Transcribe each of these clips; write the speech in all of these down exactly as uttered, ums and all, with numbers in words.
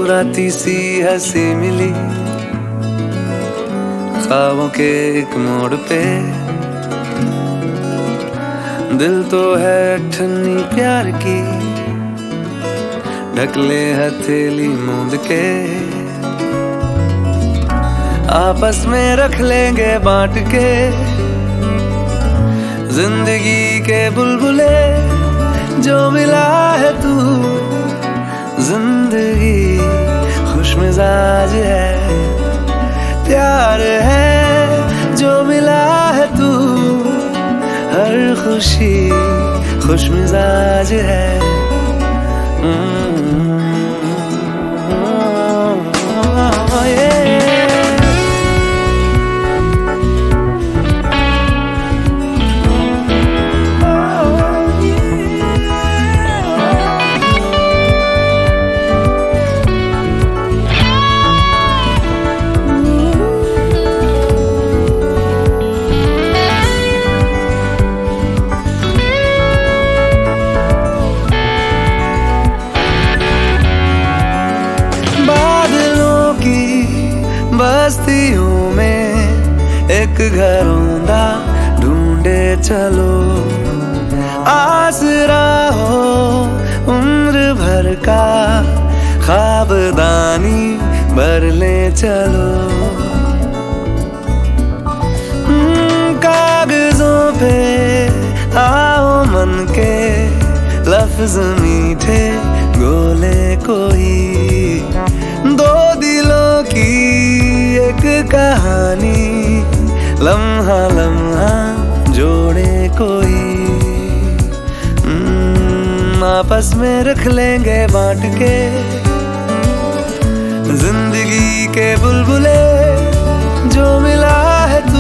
मुस्कुराती सी हंसी मिली ख्वाबों के एक मोड़ पे। दिल तो है ठन्नी प्यार की, ढक ले हथेली मूंद के। आपस में रख लेंगे बांट के जिंदगी के बुलबुले। जो मिला है तू जिंदगी खुश मिजाज है, प्यार है जो मिला है तू। हर खुशी खुश मिजाज है। बस्तियों में एक घर होंदा ढूंढे चलो। आसरा हो उम्र भर का ख्वाबदानी भर ले चलो। कागजों पे आओ मन के लफ्ज मीठे गोले कोई। दो दिलों की एक कहानी लम्हा लम्हा जोड़े कोई। आपस में रख लेंगे बांट के जिंदगी के बुलबुले। जो मिला है तू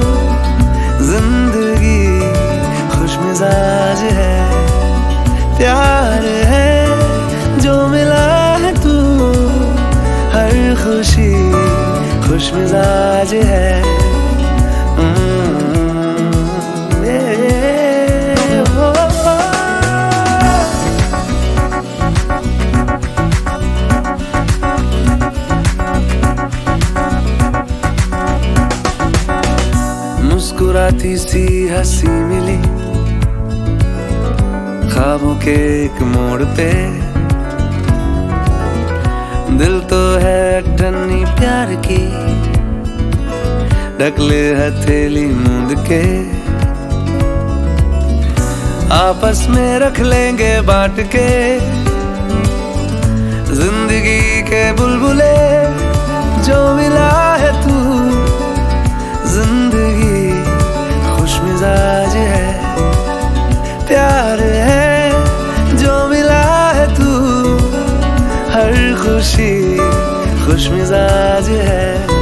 जिंदगी खुश मिजाज है, प्यार है जो मिला है तू। हर खुशी खुश मिजाज है। मुस्कुराती सी हंसी मिली ख्वाबों के एक मोड़ पे। दिल तो है ठन्नी प्यार की, ढक ले हथेली मूंद के। आपस में रख लेंगे बांट के जिंदगी के बुलबुले। जो मिला है तू जिंदगी खुश मिजाज है, प्यार है जो मिला है तू। हर खुशी खुश मिजाज है।